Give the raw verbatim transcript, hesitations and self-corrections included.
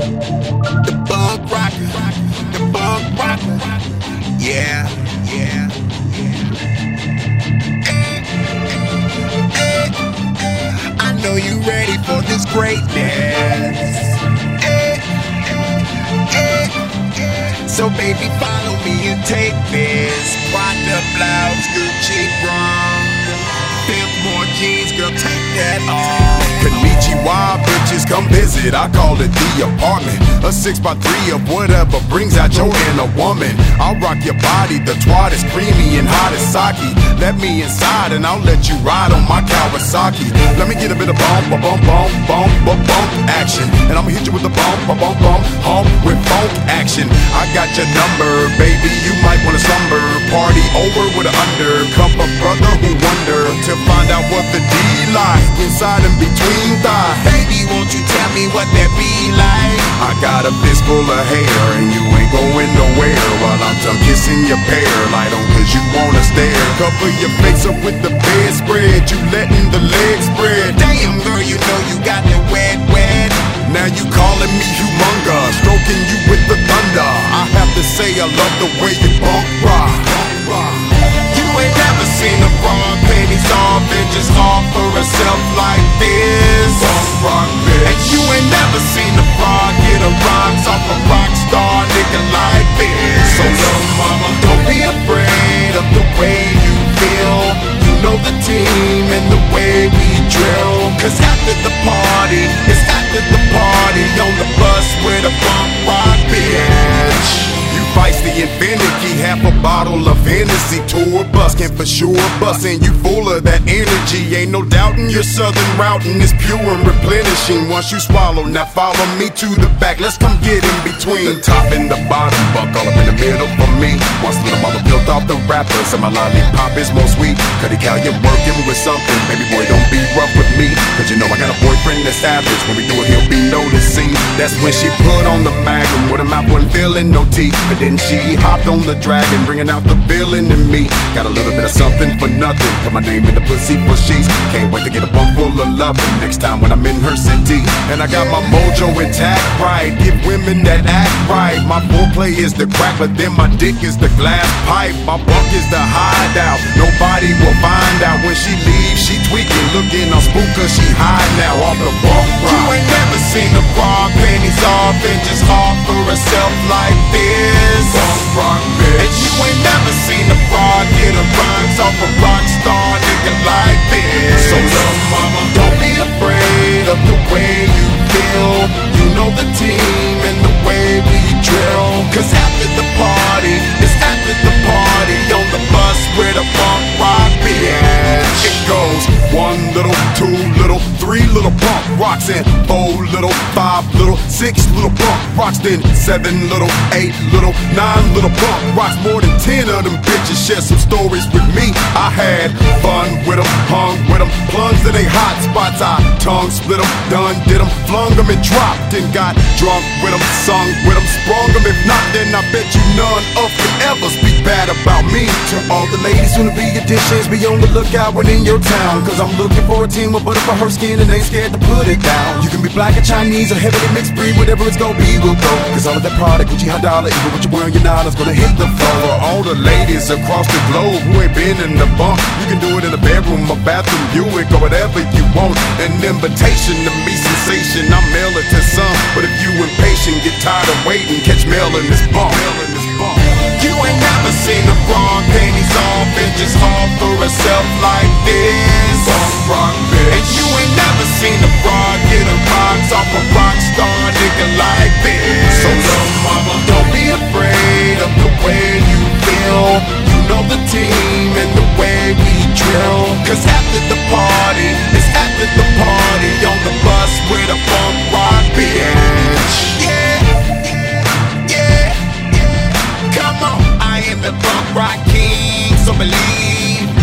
The bug rocker, the bug rocker. Yeah, yeah, yeah. Hey, hey, hey. I know you ready for this greatness. Hey, hey, hey. So baby, follow me and take this. Prada blouse, Gucci bra, pimp more jeans, girl, take that off. Konnichiwa, bitches, come visit. I call it the apartment. A six by three of whatever brings out your inner woman. I'll rock your body, the twat is creamy and hot as sake. Let me inside and I'll let you ride on my Kawasaki. Let me get a bit of bump, a bump, bump, bump, bump, bump action. And I'ma hit you with the bump, a bump, bump, hump with funk action. I got your number, baby, you might wanna slumber. Party over with an undercover brother who wonder to find out what the D lies inside and between thighs. Baby, won't you tell me what that be like? I got a fist full of hair and you ain't going nowhere while I'm tongue kissing your pear. Light on cause you wanna stare. Cover your face up with the bedspread. You letting the legs spread. Damn girl, you know you got the wet wet. Now you calling me humongous, stroking you with the thunder. I have to say I love the way you bump rock. You ain't never seen a broad panties off and just offer herself like this. Bump rock, bitch. And you ain't never seen a broad get a rocks off a rock star nigga like this. So little mama, don't be afraid of the way you feel. You know the team and the way we drill. Cause after the party, it's after the party on the bus with a bump rock bitch. You feisty and finicky, half a bottle of Hennessy. Tour bus can for sure bust, and you full of that energy. Ain't no doubting your southern routing is pure and replenishing. Once you swallow, now follow me to the back. Let's come get in between the top and the bottom, buck all up in the middle for me. Once little mama built off the rappers, and my lollipop is more sweet. Cuddy Cal, you're working with something. Baby boy, don't be rough with me, cause you know I got a boyfriend that's savage. When we do it, he'll be noticing. That's when she put on the magnum with a mouth wasn't feeling no teeth. But then she hopped on the dragon, bringing out the villain in me. Got a little bit of something for nothing. Put my name in the pussy for sheets. Can't wait to get a bump full of loving next time when I'm in her city. And I got my mojo intact, right? Give women that act right. My foreplay is the crack, but then my dick is the glass pipe. My bunk is the hideout. Nobody will find out when she leaves. She tweaking, looking on spook cause she hide now off the bunk rock. You ain't never seen a broad panties off and just offer herself like this. Bump rock, bitch. And you ain't never seen a broad get a rhymes off a rock star nigga like this. So little mama, don't be afraid of the way you feel. You know the team and the way we drill. Cause after the party, it's after the party on the bus with a bump rock bitch. It goes one little, two little, three little bump rocks, and four little, five little, six little bump rocks, then seven little, eight little, nine little bump rocks. More than ten of them bitches share some stories with me. I had fun with them, hung with them, plunged in they hot spots. I tongue split them, done did them, flung them and dropped, and got drunk with them, sung with them, sprung them. If not, then I bet you none of you ever speak bad about me. To all the ladies who be additions, be on the lookout when in your town. Cause I'm looking for a team with butter for her skin and ain't scared to put it down. You can be black or Chinese or heavily mixed breed, whatever it's gonna be, we'll go. Cause all of that product, Gucci, hot dollar, even what you're wearing, your dollars gonna hit the floor. For all the ladies across the globe who ain't been in the bunk, you can do it in a bedroom, a bathroom, Buick, or whatever you want. An invitation to me, sensation, I'll mail it to some. But if you impatient, get tired of waiting, catch mail in this bunk. You ain't never seen a broad panties off and just offer herself like this. Bump rock, bitch. And you ain't never seen a broad get a rocks off a rock star nigga like this. So little mama, don't be afraid of the way you feel. You know the team and the way we drill. Cause after the party, it's after the party on the bus with a bump rock bitch. Yeah, yeah, yeah, yeah. Come on, I am the bump rock king, so believe.